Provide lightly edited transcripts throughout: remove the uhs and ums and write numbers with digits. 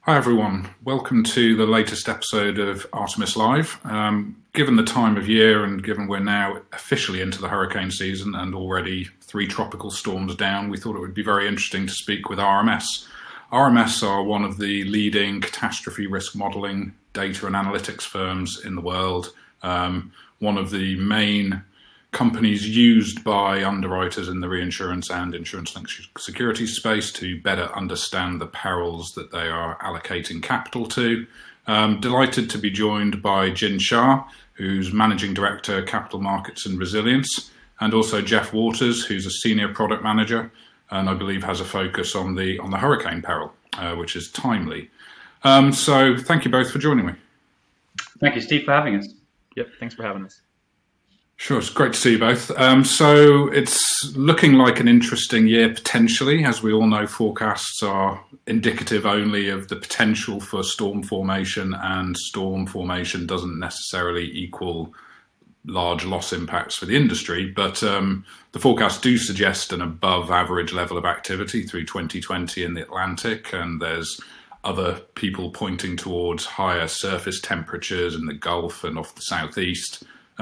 Hi everyone, welcome to the latest episode of Artemis Live. Given the time of year and given we're now officially into the hurricane season and already 3 tropical storms down, we thought it would be very interesting to speak with RMS. RMS are one of the leading catastrophe risk modelling data and analytics firms in the world, one of the main companies used by underwriters in the reinsurance and insurance-linked securities space to better understand the perils that they are allocating capital to. Delighted to be joined by Jin Shah, who's Managing Director, Capital Markets and Resilience, and also Jeff Waters, who's a Senior Product Manager, and I believe has a focus on the hurricane peril, which is timely. So thank you both for joining me. Thank you, Steve, for having us. Yep, thanks for having us. Sure, it's great to see you both. So it's looking like an interesting year potentially. As we all know, forecasts are indicative only of the potential for storm formation, and storm formation doesn't necessarily equal large loss impacts for the industry. But the forecasts do suggest an above average level of activity through 2020 in the Atlantic, and there's other people pointing towards higher surface temperatures in the Gulf and off the southeast.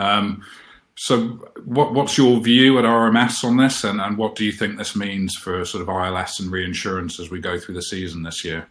So what's your view at RMS on this, and what do you think this means for sort of ILS and reinsurance as we go through the season this year?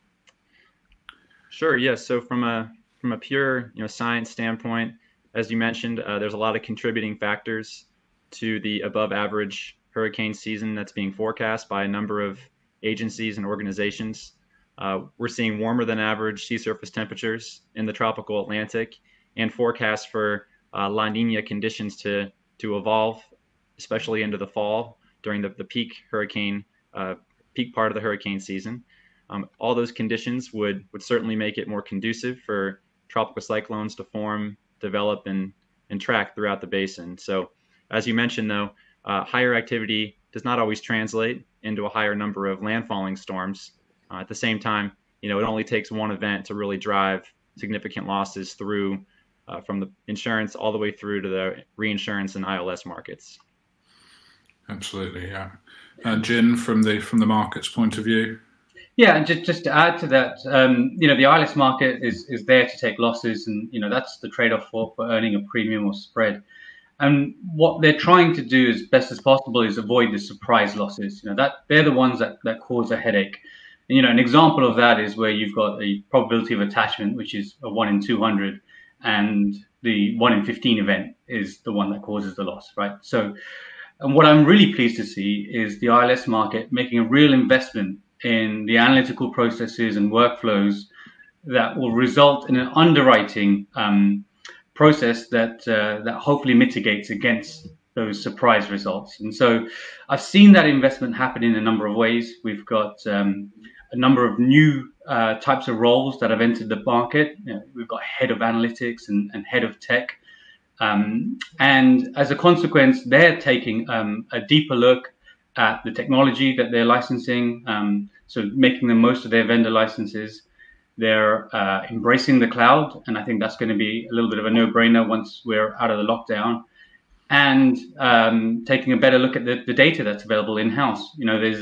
Sure, yes. So from a pure science standpoint, as you mentioned, there's a lot of contributing factors to the above average hurricane season that's being forecast by a number of agencies and organizations. We're seeing warmer than average sea surface temperatures in the tropical Atlantic, and forecasts for La Nina conditions to evolve, especially into the fall during the peak part of the hurricane season. All those conditions would certainly make it more conducive for tropical cyclones to form, develop, and track throughout the basin. So, as you mentioned, though, higher activity does not always translate into a higher number of landfalling storms. At the same time, it only takes one event to really drive significant losses through from the insurance all the way through to the reinsurance and ILS markets. Absolutely, yeah. Jin, from the market's point of view. Yeah, and just to add to that, the ILS market is there to take losses, and that's the trade-off for earning a premium or spread. And what they're trying to do as best as possible is avoid the surprise losses. That they're the ones that cause a headache. And, an example of that is where you've got a probability of attachment, which is a 1 in 200. And the 1 in 15 event is the one that causes the loss, right? So, and what I'm really pleased to see is the ILS market making a real investment in the analytical processes and workflows that will result in an underwriting process that hopefully mitigates against those surprise results. And so I've seen that investment happen in a number of ways. We've got a number of new types of roles that have entered the market. We've got head of analytics and head of tech. And as a consequence, they're taking a deeper look at the technology that they're licensing, so making the most of their vendor licenses. They're embracing the cloud, and I think that's going to be a little bit of a no-brainer once we're out of the lockdown. And taking a better look at the data that's available in-house.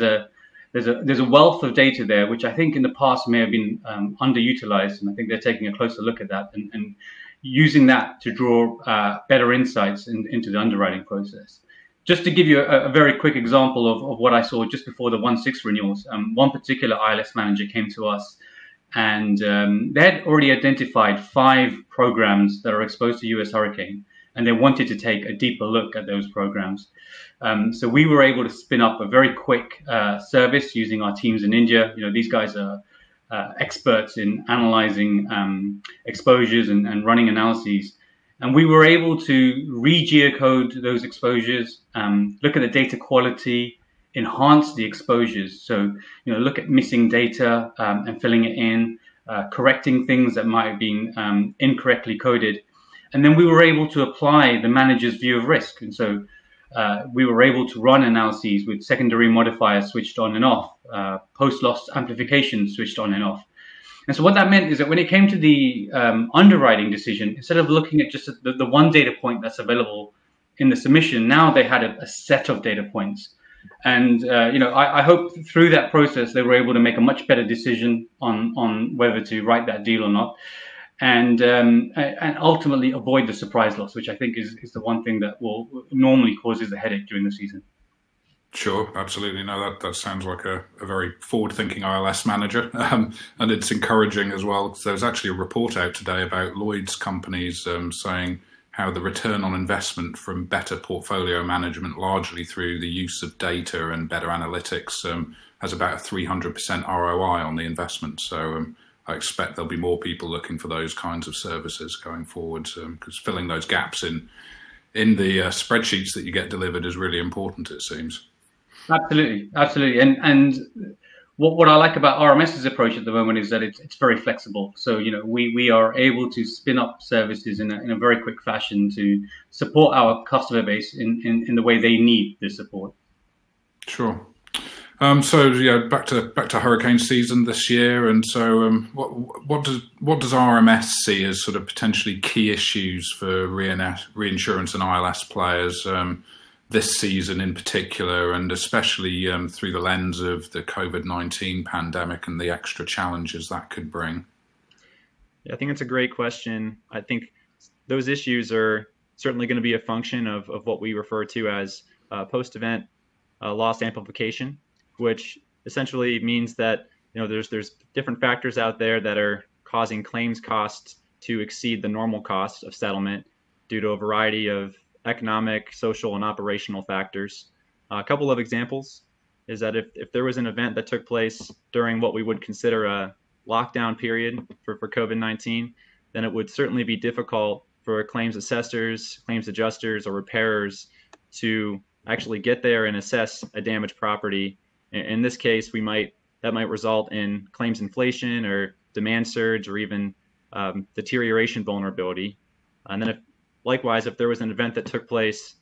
There's a wealth of data there, which I think in the past may have been underutilized, and I think they're taking a closer look at that and using that to draw better insights into the underwriting process. Just to give you a very quick example of what I saw just before the 1/6 renewals, one particular ILS manager came to us, and they had already identified 5 programs that are exposed to US hurricane, and they wanted to take a deeper look at those programs. So we were able to spin up a very quick service using our teams in India. These guys are experts in analyzing exposures and running analyses. And we were able to re-geocode those exposures, look at the data quality, enhance the exposures. So, look at missing data and filling it in, correcting things that might have been incorrectly coded. And then we were able to apply the manager's view of risk. And so we were able to run analyses with secondary modifiers switched on and off, post-loss amplification switched on and off. And so what that meant is that when it came to the underwriting decision, instead of looking at just the one data point that's available in the submission, now they had a set of data points. And I hope through that process they were able to make a much better decision on whether to write that deal or not, and ultimately avoid the surprise loss, which I think is the one thing that will normally causes a headache during the season. Sure, absolutely. No, that sounds like a very forward-thinking ILS manager, and it's encouraging as well. There was actually a report out today about Lloyd's companies saying how the return on investment from better portfolio management, largely through the use of data and better analytics, has about a 300% ROI on the investment. So I expect there'll be more people looking for those kinds of services going forward, because filling those gaps in the spreadsheets that you get delivered is really important, it seems. Absolutely. And what I like about RMS's approach at the moment is that it's very flexible. So, we are able to spin up services in a very quick fashion to support our customer base in the way they need the support. Sure. So yeah, back to hurricane season this year, and so what does RMS see as sort of potentially key issues for reinsurance and ILS players this season in particular, and especially through the lens of the COVID-19 pandemic and the extra challenges that could bring? Yeah, I think it's a great question. I think those issues are certainly going to be a function of what we refer to as post-event loss amplification, which essentially means that there's different factors out there that are causing claims costs to exceed the normal cost of settlement due to a variety of economic, social, and operational factors. A couple of examples is that if there was an event that took place during what we would consider a lockdown period for COVID-19, then it would certainly be difficult for claims assessors, claims adjusters, or repairers to actually get there and assess a damaged property. In this case, that might result in claims inflation or demand surge or even deterioration vulnerability. And then likewise, if there was an event that took place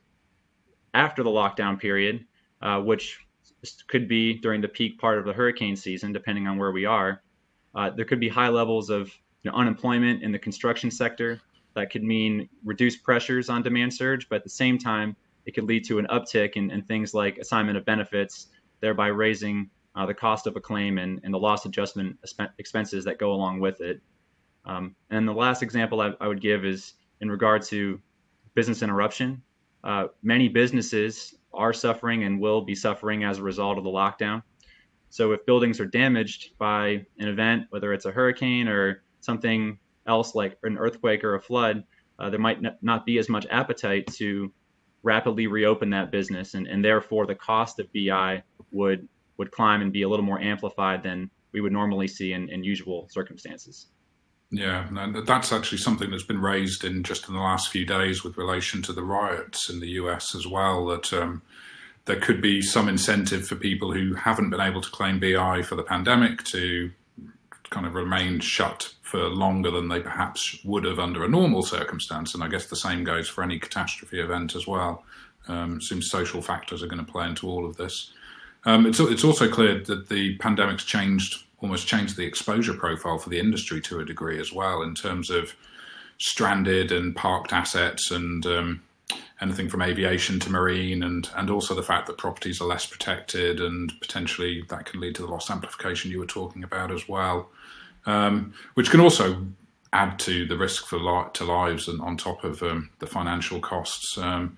after the lockdown period, which could be during the peak part of the hurricane season, depending on where we are, there could be high levels of unemployment in the construction sector. That could mean reduced pressures on demand surge, but at the same time, it could lead to an uptick in things like assignment of benefits, thereby raising the cost of a claim and the loss adjustment expenses that go along with it. And the last example I would give is in regard to business interruption. Many businesses are suffering and will be suffering as a result of the lockdown. So if buildings are damaged by an event, whether it's a hurricane or something else like an earthquake or a flood, there might not be as much appetite to rapidly reopen that business, and therefore the cost of BI would climb and be a little more amplified than we would normally see in usual circumstances. Yeah, and that's actually something that's been raised in the last few days with relation to the riots in the US as well, that there could be some incentive for people who haven't been able to claim BI for the pandemic to kind of remain shut for longer than they perhaps would have under a normal circumstance. And I guess the same goes for any catastrophe event as well. It seems social factors are going to play into all of this. It's also clear that the pandemic's almost changed the exposure profile for the industry to a degree as well, in terms of stranded and parked assets and anything from aviation to marine, and also the fact that properties are less protected, and potentially that can lead to the loss amplification you were talking about as well, which can also add to the risk to lives and on top of the financial costs.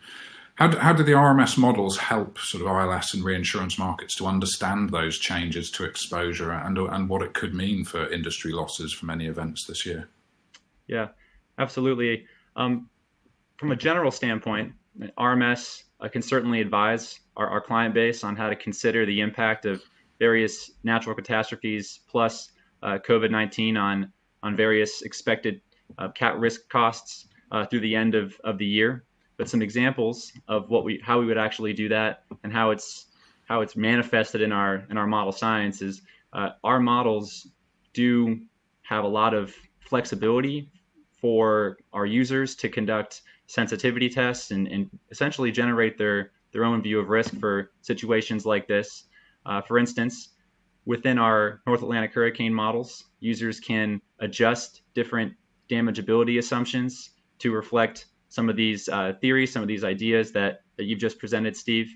How do the RMS models help sort of ILS and reinsurance markets to understand those changes to exposure and what it could mean for industry losses from any events this year? Yeah, absolutely. From a general standpoint, RMS can certainly advise our client base on how to consider the impact of various natural catastrophes plus COVID-19 on various expected cat risk costs through the end of the year. But some examples of how we would actually do that and how it's manifested in our model science is our models do have a lot of flexibility for our users to conduct sensitivity tests and essentially generate their own view of risk for situations like this. For instance, within our North Atlantic hurricane models, users can adjust different damageability assumptions to reflect some of these theories, some of these ideas that you've just presented, Steve.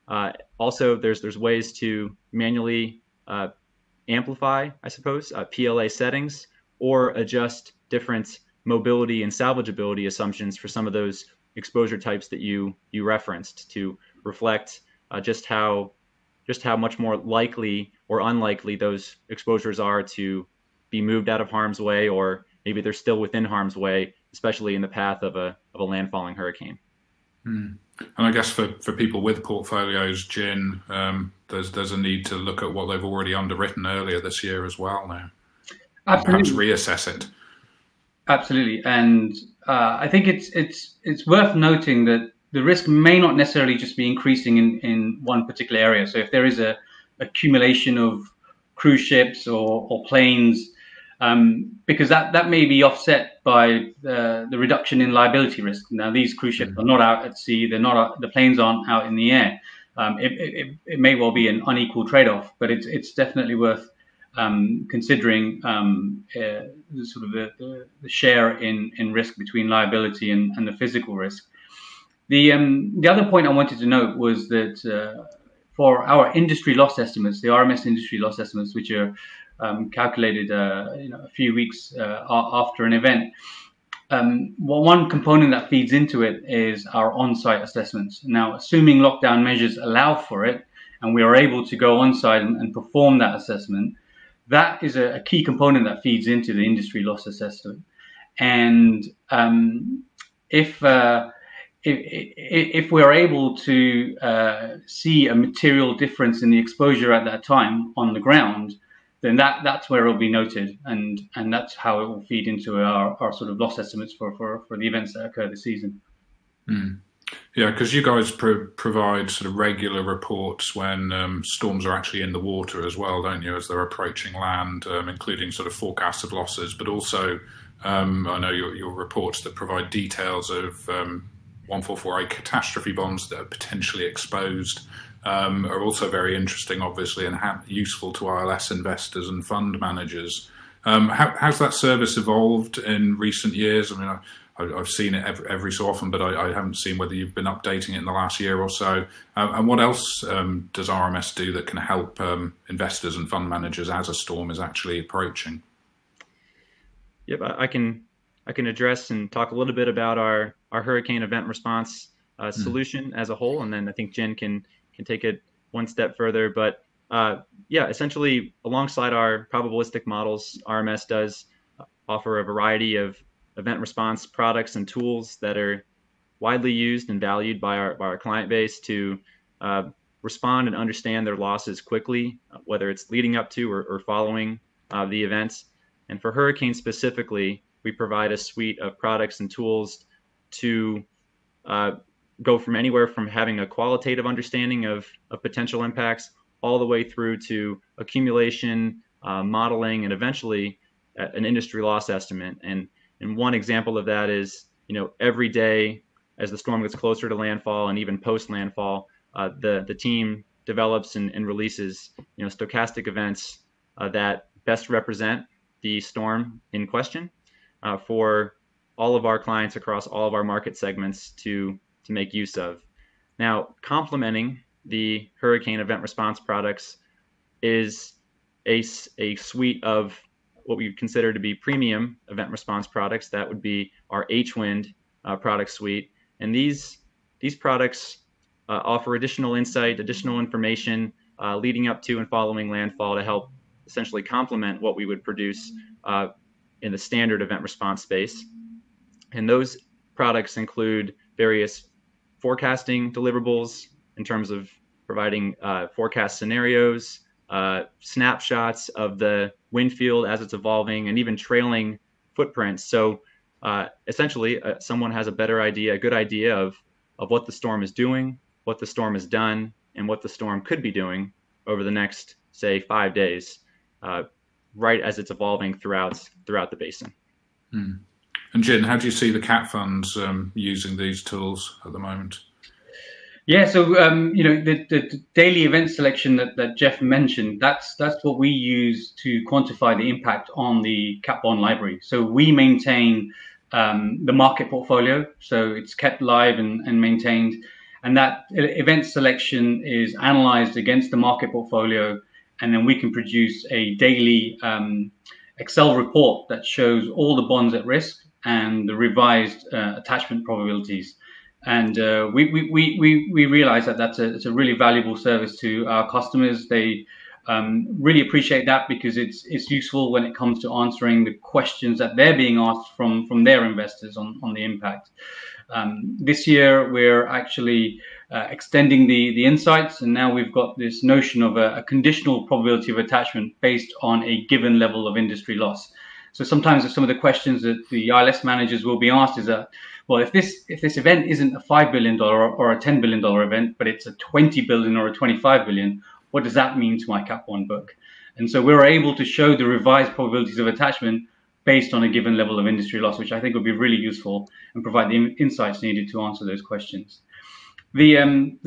Also, there's ways to manually amplify, I suppose, PLA settings, or adjust different mobility and salvageability assumptions for some of those exposure types that you referenced to reflect just how much more likely or unlikely those exposures are to be moved out of harm's way, or maybe they're still within harm's way, especially in the path of a landfalling hurricane. And I guess for people with portfolios, Jin, there's a need to look at what they've already underwritten earlier this year as well now. Absolutely. Perhaps reassess it. Absolutely, and I think it's worth noting that the risk may not necessarily just be increasing in one particular area. So if there is a accumulation of cruise ships or planes, because that may be offset by the reduction in liability risk. Now, these cruise ships are not out at sea; the planes aren't out in the air. It may well be an unequal trade-off, but it's definitely worth considering sort of the share in risk between liability and the physical risk. The other point I wanted to note was that for our industry loss estimates, the RMS industry loss estimates, which are calculated a few weeks after an event, one component that feeds into it is our on-site assessments. Now, assuming lockdown measures allow for it, and we are able to go on-site and perform that assessment, that is a key component that feeds into the industry loss assessment. And if we're able to see a material difference in the exposure at that time on the ground, then that's where it will be noted, and that's how it will feed into our sort of loss estimates for the events that occur this season. Yeah, because you guys provide sort of regular reports when storms are actually in the water as well, don't you, as they're approaching land, including sort of forecasts of losses, but also I know your reports that provide details of 1448 catastrophe bonds that are potentially exposed are also very interesting, obviously, and useful to ILS investors and fund managers. How's that service evolved in recent years? I mean, I've seen it every so often, but I haven't seen whether you've been updating it in the last year or so. And what else does RMS do that can help investors and fund managers as a storm is actually approaching? Yep, I can address and talk a little bit about our hurricane event response solution as a whole, and then I think Jen can take it one step further. But essentially, alongside our probabilistic models, RMS does offer a variety of event response products and tools that are widely used and valued by our client base to respond and understand their losses quickly, whether it's leading up to or following the events. And for hurricanes specifically, we provide a suite of products and tools to go from anywhere from having a qualitative understanding of potential impacts all the way through to accumulation, modeling, and eventually an industry loss estimate. And one example of that is, every day as the storm gets closer to landfall and even post landfall, the team develops and releases, stochastic events that best represent the storm in question for all of our clients across all of our market segments to make use of. Now, complementing the hurricane event response products is a suite of what we consider to be premium event response products. That would be our H-Wind product suite. And these products offer additional insight, additional information leading up to and following landfall to help essentially complement what we would produce in the standard event response space. And those products include various forecasting deliverables in terms of providing forecast scenarios, snapshots of the wind field as it's evolving, and even trailing footprints. So essentially, someone has a good idea of what the storm is doing, what the storm has done, and what the storm could be doing over the next, say, 5 days, right as it's evolving throughout the basin. And Jin, how do you see the cat funds using these tools at the moment? Yeah, so the daily event selection that Jeff mentioned, that's what we use to quantify the impact on the cat bond library. So we maintain the market portfolio, so it's kept live and maintained, And that event selection is analyzed against the market portfolio, and then we can produce a daily Excel report that shows all the bonds at risk and the revised attachment probabilities. And we realize that it's a really valuable service to our customers. They really appreciate that because it's useful when it comes to answering the questions that they're being asked from their investors on the impact. This year, we're actually extending the insights, and now we've got this notion of a conditional probability of attachment based on a given level of industry loss. So sometimes some of the questions that the ILS managers will be asked is that, well, if this event isn't a $5 billion or a $10 billion event, but it's a $20 billion or a $25 billion, what does that mean to my Cap 1 book? And so we're able to show the revised probabilities of attachment based on a given level of industry loss, which I think would be really useful and provide the insights needed to answer those questions. The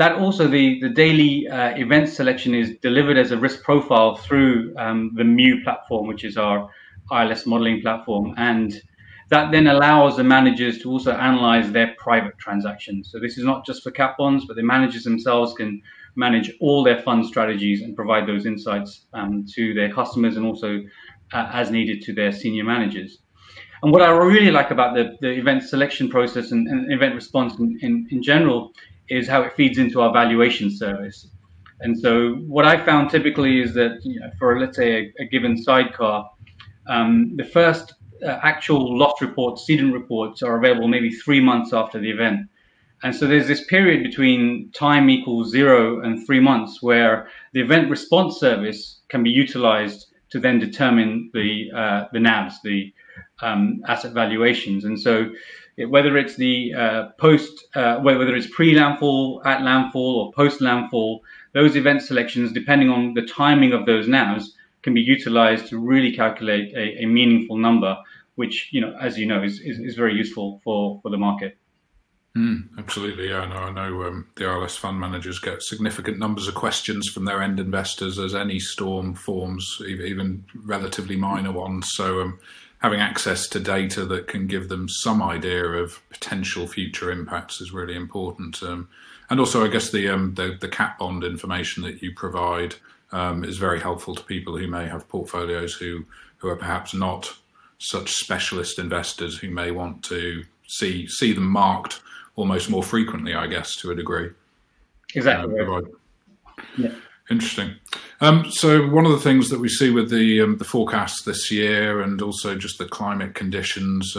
daily event selection is delivered as a risk profile through the MEW platform, which is our ILS modeling platform, and that then allows the managers to also analyze their private transactions. So this is not just for cat bonds, but the managers themselves can manage all their fund strategies and provide those insights to their customers and also as needed to their senior managers. And what I really like about the event selection process and event response in general is how it feeds into our valuation service. And so what I found typically is that, for, let's say, a given sidecar, the first actual loss reports, cedent reports, are available maybe 3 months after the event. And so there's this period between time equals 0 and 3 months where the event response service can be utilized to then determine the NAVs, the asset valuations. And so whether it's the whether it's pre-landfall, at landfall, or post-landfall, those event selections, depending on the timing of those NAVs, can be utilized to really calculate a meaningful number, which, as you know, is very useful for the market. Absolutely, yeah. I know the ILS fund managers get significant numbers of questions from their end investors as any storm forms, even relatively minor ones. So having access to data that can give them some idea of potential future impacts is really important. And also, I guess the cat bond information that you provide is very helpful to people who may have portfolios who are perhaps not such specialist investors who may want to see them marked almost more frequently, I guess, to a degree. Exactly. Yeah. Interesting. So one of the things that we see with the forecast this year, and also just the climate conditions,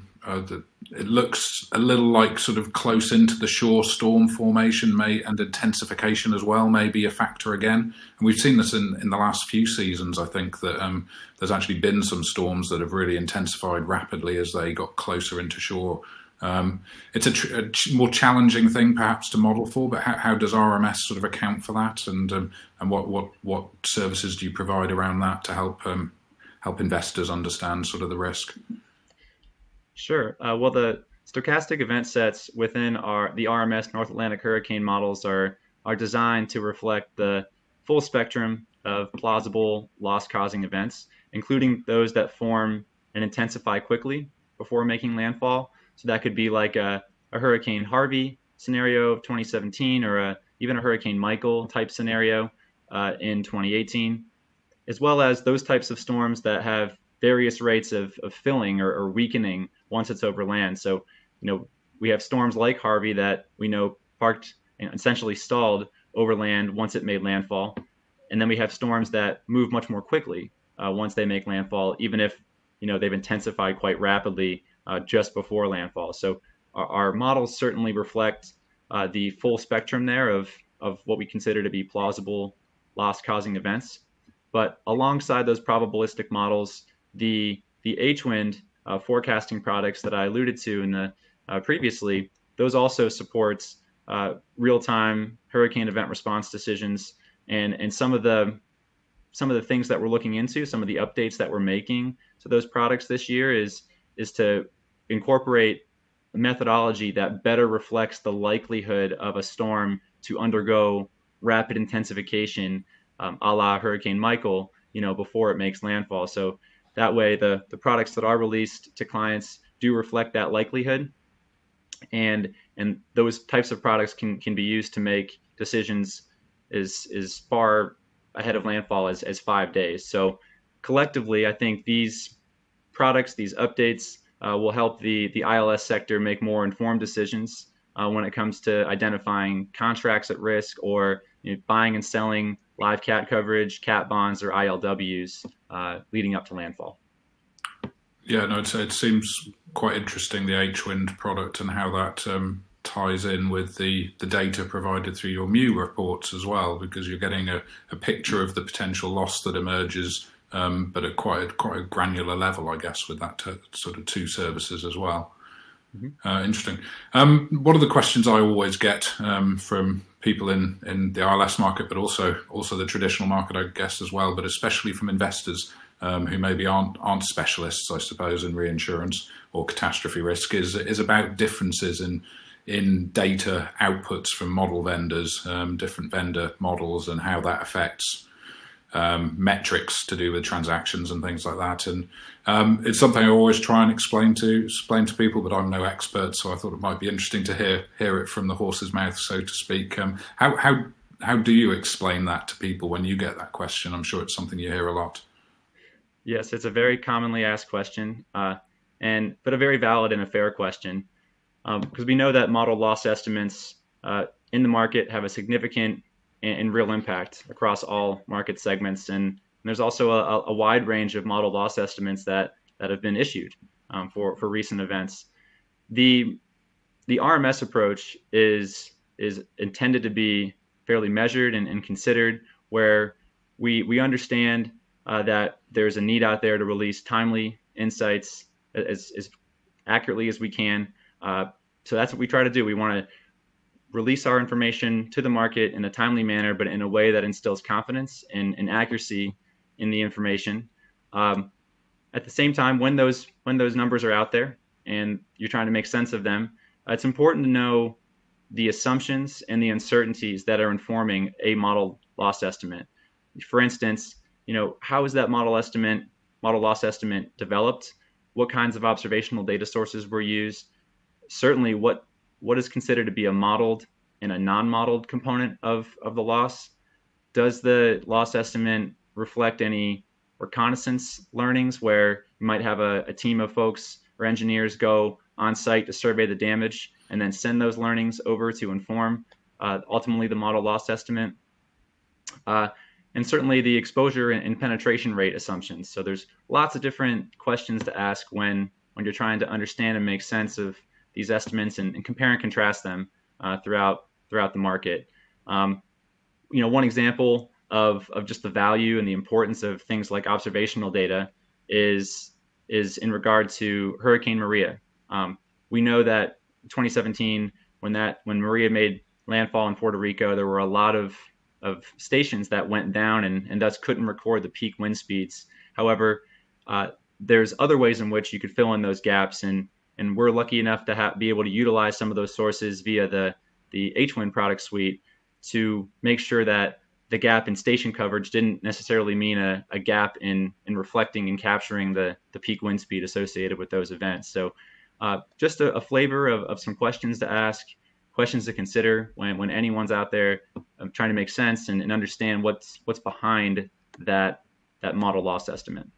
it looks a little like sort of close into the shore storm formation and intensification as well may be a factor again. And we've seen this in the last few seasons. I think that there's actually been some storms that have really intensified rapidly as they got closer into shore. It's a more challenging thing perhaps to model for, but how does RMS sort of account for that, and what services do you provide around that to help investors understand sort of the risk? Sure. Well, the stochastic event sets within the RMS North Atlantic hurricane models are designed to reflect the full spectrum of plausible loss-causing events, including those that form and intensify quickly before making landfall. So that could be like a Hurricane Harvey scenario of 2017, or even a Hurricane Michael type scenario in 2018, as well as those types of storms that have various rates of filling or weakening once it's over land. So, we have storms like Harvey that we know parked and essentially stalled over land once it made landfall. And then we have storms that move much more quickly once they make landfall, even if, they've intensified quite rapidly just before landfall. So our models certainly reflect the full spectrum there of what we consider to be plausible loss-causing events. But alongside those probabilistic models, the HWind forecasting products that I alluded to in the previously, those also supports real-time hurricane event response decisions, and some of the things that we're looking into, some of the updates that we're making to those products this year is to incorporate a methodology that better reflects the likelihood of a storm to undergo rapid intensification, a la Hurricane Michael, before it makes landfall. So that way, the products that are released to clients do reflect that likelihood. And and those types of products can be used to make decisions is far ahead of landfall as 5 days. So collectively, I think these products, these updates, will help the ILS sector make more informed decisions when it comes to identifying contracts at risk, or buying and selling live cat coverage, cat bonds, or ILWs leading up to landfall. Yeah, no, it seems quite interesting, the H-Wind product, and how that ties in with the data provided through your MEW reports as well, because you're getting a picture of the potential loss that emerges, but at quite a granular level, I guess, with that sort of two services as well. Mm-hmm. Interesting. One of the questions I always get from people in the ILS market, but also the traditional market, I guess, as well, but especially from investors who maybe aren't specialists, I suppose, in reinsurance or catastrophe risk, is about differences in data outputs from model vendors, different vendor models, and how that affects metrics to do with transactions and things like that. And it's something I always try and explain to people, but I'm no expert, so I thought it might be interesting to hear it from the horse's mouth, so to speak. How do you explain that to people when you get that question? I'm sure it's something you hear a lot. Yes, it's a very commonly asked question, but a very valid and a fair question, because we know that model loss estimates in the market have a significant and real impact across all market segments. And there's also a wide range of model loss estimates that have been issued for recent events. The RMS approach is intended to be fairly measured and considered, where we understand that there's a need out there to release timely insights as accurately as we can. So that's what we try to do. We want to release our information to the market in a timely manner, but in a way that instills confidence and accuracy in the information. At the same time, when those numbers are out there and you're trying to make sense of them, it's important to know the assumptions and the uncertainties that are informing a model loss estimate. For instance, how is that model loss estimate developed? What kinds of observational data sources were used? Certainly, what is considered to be a modeled and a non-modeled component of the loss? Does the loss estimate reflect any reconnaissance learnings, where you might have a team of folks or engineers go on site to survey the damage and then send those learnings over to inform ultimately the model loss estimate? And certainly the exposure and penetration rate assumptions. So there's lots of different questions to ask when you're trying to understand and make sense of these estimates and compare and contrast them throughout the market. One example of just the value and the importance of things like observational data is in regard to Hurricane Maria. We know that in 2017, when Maria made landfall in Puerto Rico, there were a lot of stations that went down and thus couldn't record the peak wind speeds. However, there's other ways in which you could fill in those gaps, and we're lucky enough to be able to utilize some of those sources via the H-Wind product suite to make sure that the gap in station coverage didn't necessarily mean a gap in reflecting and capturing the peak wind speed associated with those events. So just a flavor of some questions to ask, questions to consider when anyone's out there trying to make sense and understand what's behind that model loss estimate.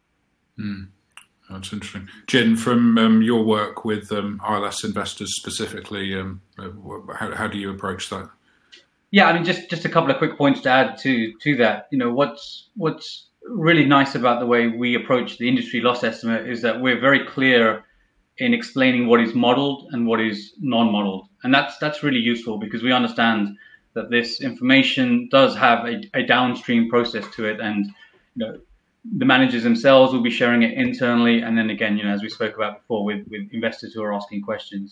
That's interesting. Jin, from your work with ILS investors specifically, how do you approach that? Yeah, I mean, just a couple of quick points to add to that. What's really nice about the way we approach the industry loss estimate is that we're very clear in explaining what is modeled and what is non-modeled, and that's really useful because we understand that this information does have a downstream process to it, and the managers themselves will be sharing it internally, and then again, as we spoke about before, with investors who are asking questions.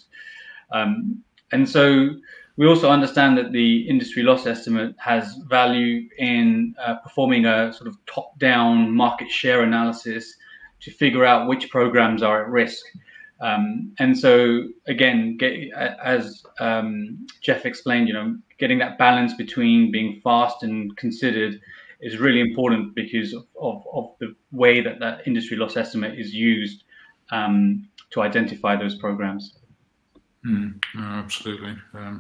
And so we also understand that the industry loss estimate has value in performing a sort of top-down market share analysis to figure out which programs are at risk. And so again, as Jeff explained, getting that balance between being fast and considered is really important because of the way that industry loss estimate is used to identify those programs. Absolutely.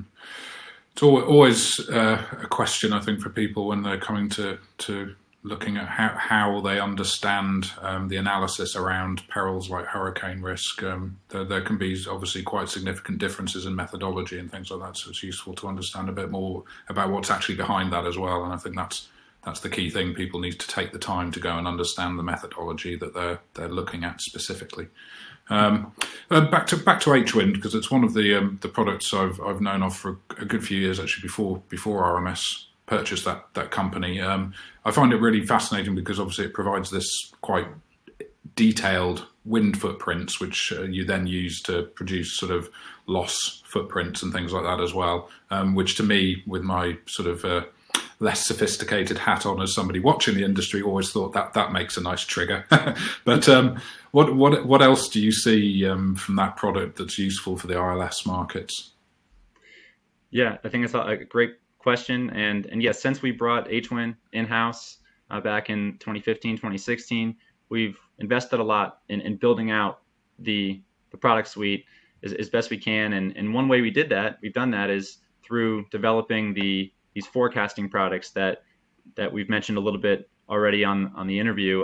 It's always a question, I think, for people when they're coming to looking at how they understand the analysis around perils like hurricane risk. There can be obviously quite significant differences in methodology and things like that, so it's useful to understand a bit more about what's actually behind that as well. And I think that's the key thing. People need to take the time to go and understand the methodology that they're looking at specifically. Back to HWind, because it's one of the products I've known of for a good few years actually before RMS purchased that company. I find it really fascinating because obviously it provides this quite detailed wind footprints, which you then use to produce sort of loss footprints and things like that as well, which to me, with my sort of less sophisticated hat on as somebody watching the industry, always thought that makes a nice trigger. But what else do you see from that product that's useful for the ILS markets? Yeah, I think it's a great question. And yes, since we brought HWind in-house back in 2015, 2016, we've invested a lot in building out the product suite as best we can. And one way we've done that is through developing these forecasting products that we've mentioned a little bit already on the interview.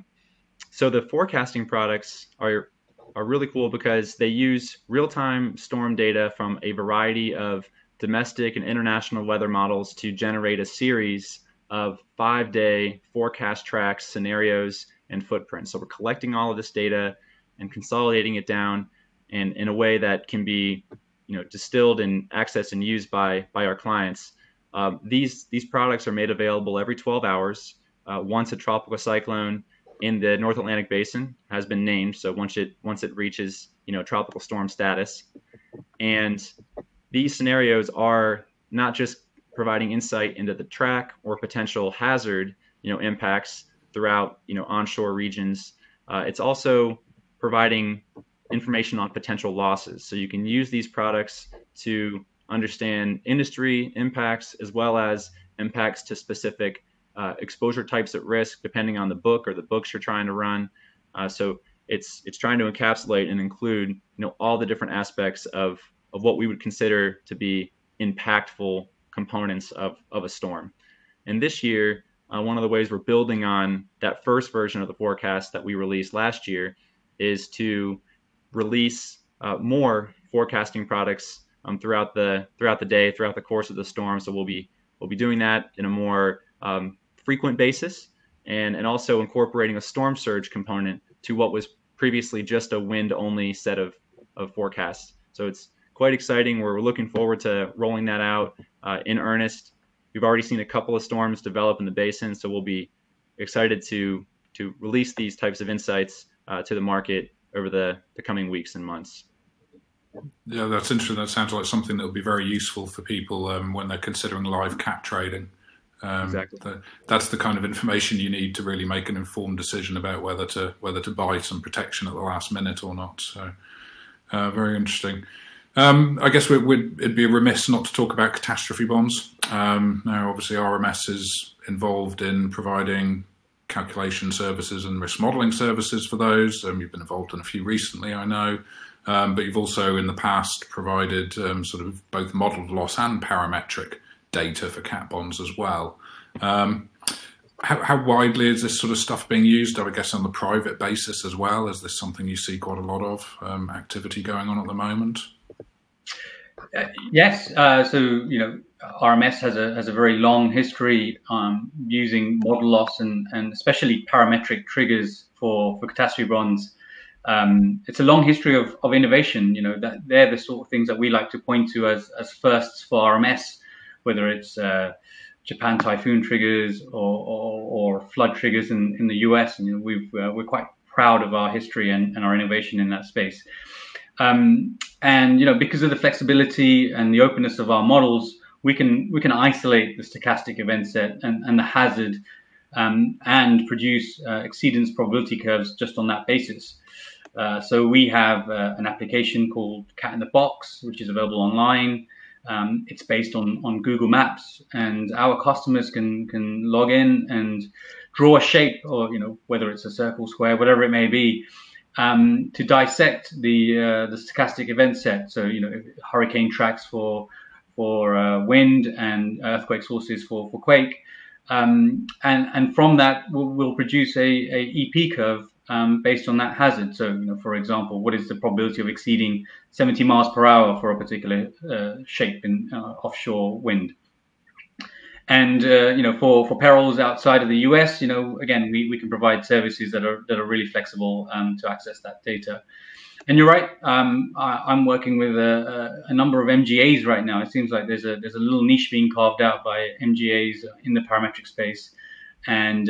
So the forecasting products are really cool because they use real-time storm data from a variety of domestic and international weather models to generate a series of 5-day forecast tracks, scenarios, and footprints. So we're collecting all of this data and consolidating it down in a way that can be, distilled and accessed and used by our clients. These products are made available every 12 hours once a tropical cyclone in the North Atlantic Basin has been named. So once it reaches tropical storm status, and these scenarios are not just providing insight into the track or potential hazard impacts throughout onshore regions. It's also providing information on potential losses. So you can use these products to understand industry impacts as well as impacts to specific exposure types at risk, depending on the book or the books you're trying to run. So it's trying to encapsulate and include all the different aspects of what we would consider to be impactful components of a storm. And this year, one of the ways we're building on that first version of the forecast that we released last year is to release more forecasting products throughout the day, throughout the course of the storm. So we'll be doing that in a more frequent basis, and also incorporating a storm surge component to what was previously just a wind-only set of forecasts. So it's quite exciting. We're looking forward to rolling that out in earnest. We've already seen a couple of storms develop in the basin, so we'll be excited to release these types of insights to the market over the coming weeks and months. Yeah, that's interesting. That sounds like something that will be very useful for people when they're considering live cat trading. Exactly. That's the kind of information you need to really make an informed decision about whether to buy some protection at the last minute or not. So, very interesting. I guess it'd be remiss not to talk about catastrophe bonds. Now, obviously, RMS is involved in providing calculation services and risk modelling services for those. You've been involved in a few recently, I know. But you've also in the past provided sort of both modelled loss and parametric data for cat bonds as well. How widely is this sort of stuff being used? I guess on the private basis as well. Is this something you see quite a lot of activity going on at the moment? Yes. So RMS has a very long history using model loss and especially parametric triggers for catastrophe bonds. It's a long history of innovation. That they're the sort of things that we like to point to as firsts for RMS, whether it's Japan typhoon triggers or flood triggers in the US. And we're quite proud of our history and our innovation in that space. And because of the flexibility and the openness of our models, we can isolate the stochastic event set and the hazard and produce exceedance probability curves just on that basis. So we have an application called Cat in the Box, which is available online. It's based on Google Maps, and our customers can log in and draw a shape, or whether it's a circle, square, whatever it may be, to dissect the stochastic event set. So, hurricane tracks for wind and earthquake sources for quake. And from that, we'll produce a EP curve based on that hazard. So, for example, what is the probability of exceeding 70 miles per hour for a particular shape in offshore wind? And for perils outside of the US, again, we can provide services that are really flexible to access that data. And you're right. I'm working with a number of MGAs right now. It seems like there's a little niche being carved out by MGAs in the parametric space, and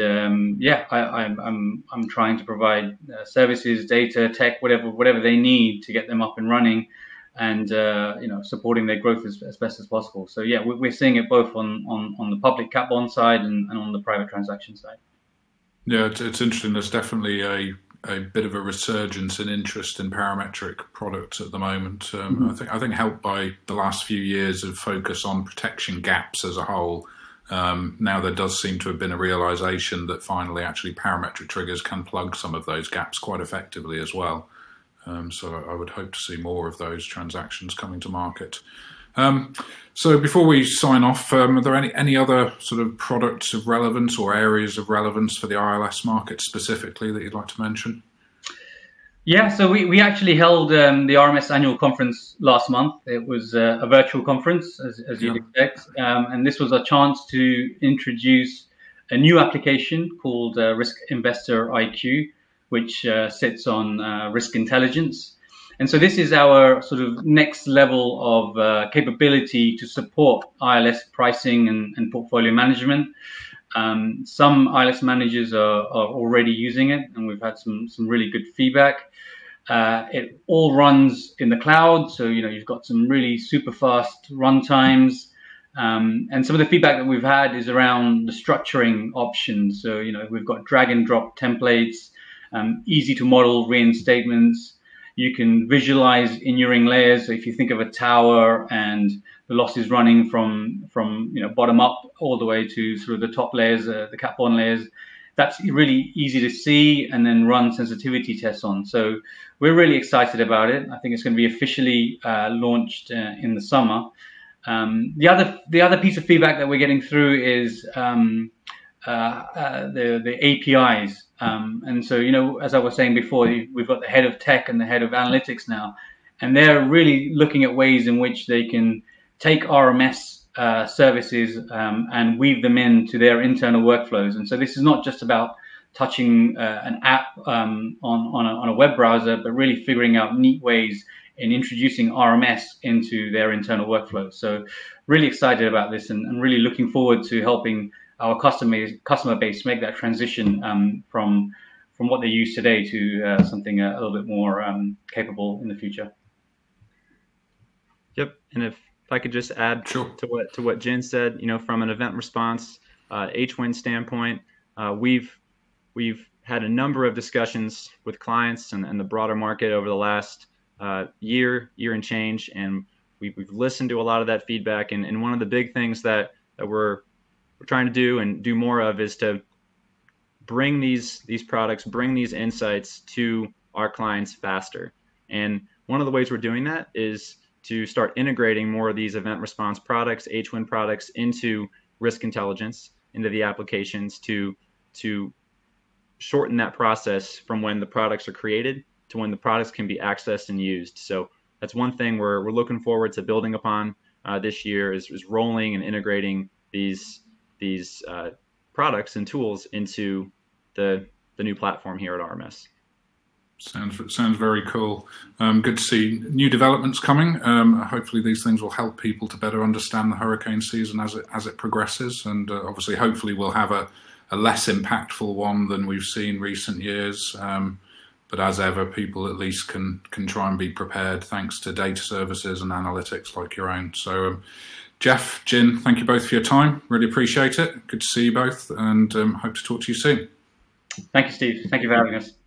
I'm trying to provide services, data, tech, whatever they need to get them up and running, and supporting their growth as best as possible. So yeah, we're seeing it both on the public cat bond side and on the private transaction side. Yeah, it's interesting. There's definitely a bit of a resurgence in interest in parametric products at the moment. I think helped by the last few years of focus on protection gaps as a whole. Now there does seem to have been a realization that finally actually parametric triggers can plug some of those gaps quite effectively as well. So I would hope to see more of those transactions coming to market. So before we sign off, are there any other sort of products of relevance or areas of relevance for the ILS market specifically that you'd like to mention? Yeah, so we actually held the RMS annual conference last month. It was a virtual conference, as you'd expect. And this was a chance to introduce a new application called Risk Investor IQ, which sits on risk intelligence. And so this is our sort of next level of capability to support ILS pricing and portfolio management. Some ILS managers are already using it, and we've had some really good feedback. It all runs in the cloud, so you've got some really super fast run times. And some of the feedback that we've had is around the structuring options. So we've got drag and drop templates, easy to model reinstatements. You can visualize inuring layers. So if you think of a tower and the loss is running from bottom up all the way to sort of the top layers, the cat bond layers, that's really easy to see and then run sensitivity tests on. So we're really excited about it. I think it's going to be officially launched in the summer. The other piece of feedback that we're getting through is the APIs. And so, as I was saying before, we've got the head of tech and the head of analytics now, and they're really looking at ways in which they can take RMS services and weave them into their internal workflows. And so this is not just about touching an app on a web browser, but really figuring out neat ways in introducing RMS into their internal workflows. So really excited about this and really looking forward to helping our customer base make that transition from what they use today to something a little bit more capable in the future. Yep, and if I could just add to what Jin said, from an event response HWIN standpoint, we've had a number of discussions with clients and the broader market over the last year and change, and we've listened to a lot of that feedback. And one of the big things that we're trying to do and do more of is to bring these products, bring these insights to our clients faster. And one of the ways we're doing that is to start integrating more of these event response products, HWIN products, into risk intelligence, into the applications to shorten that process from when the products are created to when the products can be accessed and used. So that's one thing we're looking forward to building upon this year is rolling and integrating these products and tools into the new platform here at RMS. Sounds very cool. Good to see new developments coming. Hopefully these things will help people to better understand the hurricane season as it progresses, and obviously hopefully we'll have a less impactful one than we've seen recent years. But as ever, people at least can try and be prepared thanks to data services and analytics like your own. So Jeff, Jin, thank you both for your time. Really appreciate it. Good to see you both, and hope to talk to you soon. Thank you, Steve. Thank you for having us.